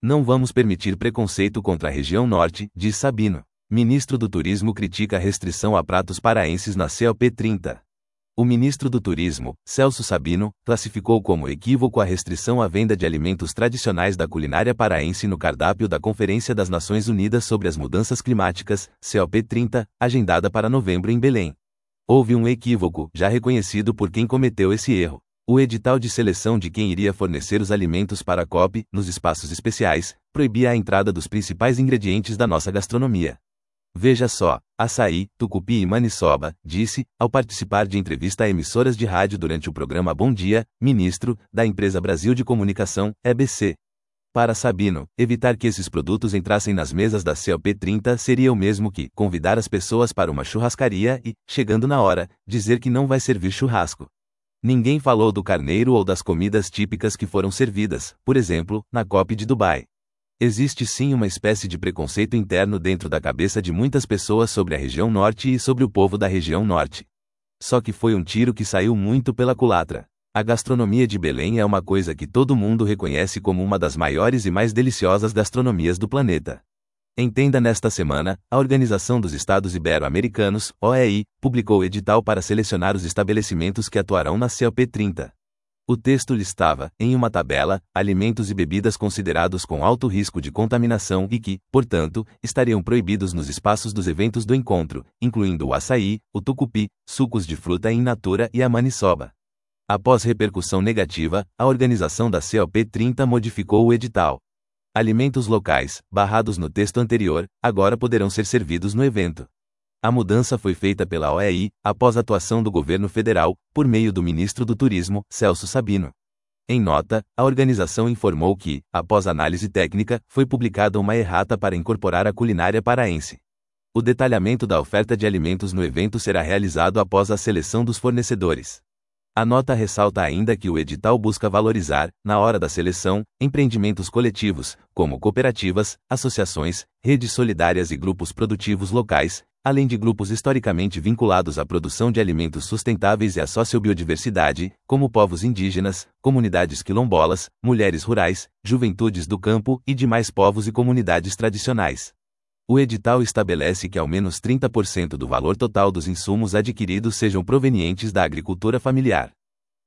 Não vamos permitir preconceito contra a região norte, diz Sabino. Ministro do Turismo critica a restrição a pratos paraenses na COP 30. O ministro do Turismo, Celso Sabino, classificou como equívoco a restrição à venda de alimentos tradicionais da culinária paraense no cardápio da Conferência das Nações Unidas sobre as Mudanças Climáticas, COP 30, agendada para novembro em Belém. Houve um equívoco, já reconhecido por quem cometeu esse erro. O edital de seleção de quem iria fornecer os alimentos para a COP, nos espaços especiais, proibia a entrada dos principais ingredientes da nossa gastronomia. Veja só, açaí, tucupi e maniçoba, disse, ao participar de entrevista a emissoras de rádio durante o programa Bom Dia, ministro, da empresa Brasil de Comunicação, EBC. Para Sabino, evitar que esses produtos entrassem nas mesas da COP 30 seria o mesmo que convidar as pessoas para uma churrascaria e, chegando na hora, dizer que não vai servir churrasco. Ninguém falou do carneiro ou das comidas típicas que foram servidas, por exemplo, na COP de Dubai. Existe sim uma espécie de preconceito interno dentro da cabeça de muitas pessoas sobre a região norte e sobre o povo da região norte. Só que foi um tiro que saiu muito pela culatra. A gastronomia de Belém é uma coisa que todo mundo reconhece como uma das maiores e mais deliciosas gastronomias do planeta. Entenda, nesta semana, a Organização dos Estados Ibero-Americanos, OEI, publicou edital para selecionar os estabelecimentos que atuarão na COP 30. O texto listava, em uma tabela, alimentos e bebidas considerados com alto risco de contaminação e que, portanto, estariam proibidos nos espaços dos eventos do encontro, incluindo o açaí, o tucupi, sucos de fruta in natura e a maniçoba. Após repercussão negativa, a organização da COP 30 modificou o edital. Alimentos locais, barrados no texto anterior, agora poderão ser servidos no evento. A mudança foi feita pela OEI, após a atuação do governo federal, por meio do ministro do Turismo, Celso Sabino. Em nota, a organização informou que, após análise técnica, foi publicada uma errata para incorporar a culinária paraense. O detalhamento da oferta de alimentos no evento será realizado após a seleção dos fornecedores. A nota ressalta ainda que o edital busca valorizar, na hora da seleção, empreendimentos coletivos, como cooperativas, associações, redes solidárias e grupos produtivos locais, além de grupos historicamente vinculados à produção de alimentos sustentáveis e à sociobiodiversidade, como povos indígenas, comunidades quilombolas, mulheres rurais, juventudes do campo e demais povos e comunidades tradicionais. O edital estabelece que ao menos 30% do valor total dos insumos adquiridos sejam provenientes da agricultura familiar.